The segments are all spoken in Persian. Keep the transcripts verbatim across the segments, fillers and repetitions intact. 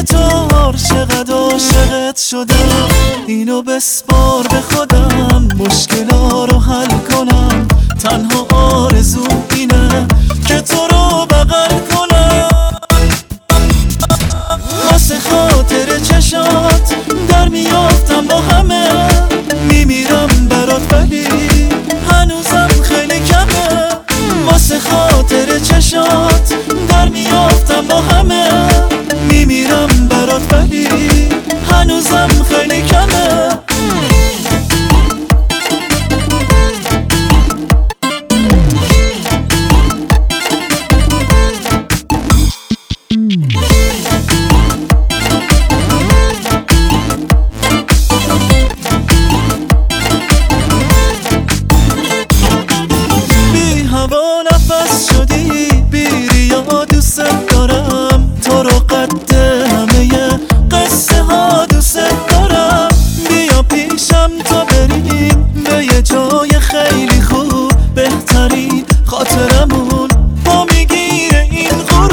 چطور چقدر عاشقت شدم. اینو بسپار به خودم، مشکلا رو حل کنم. تنها آرزوم اینه که تو رو بغل کنم. واسه خاطر چشات در میافتم با همه، میمیرم برات ولی هنوزم خیلی کمه. واسه خاطر چشات در میافتم با همه، میمیرم برات ولی هنوزم خیلی کمه. نفس شدی بیری یا دوست دارم، تو رو قد همه قصه ها دوست دارم. بیا پیشم تا بریم به یه جای خیلی خوب، بهترین خاطرمون با میگیره این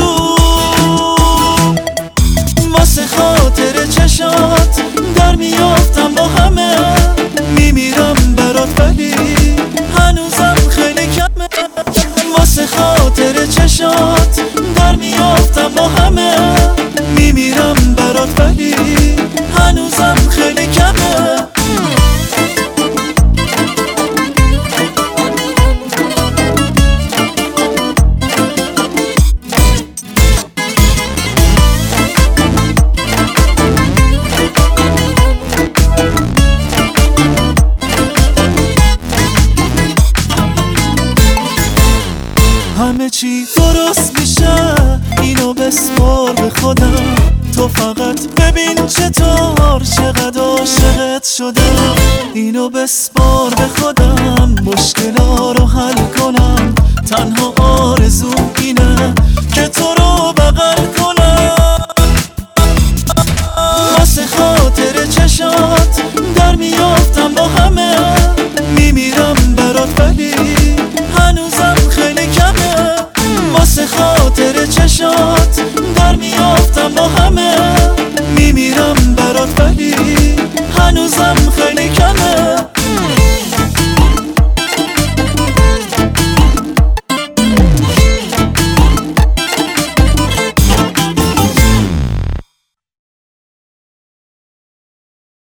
غروب. واسه خاطر چشات در میافتم با همه، میمیرم برات ولی هنوزم خیلی کمه. واسه خاطر چشات در میافتم با همه، میمیرم برات ولی هنوزم خیلی کمه. همه چی درست میشه، اینو بسپار به خودم. تو فقط ببین چطور چقدر عاشقت شدم. اینو بسپار به خودم، مشکلا رو حل کنم. تنها آرزوم اینه که تو رو بغل کنم. واسه خاطر چشات در میافتم با همه، میمیرم برات ولی هنوزم خیلی کمه. واسه خاطر چشات در میافتم با همه،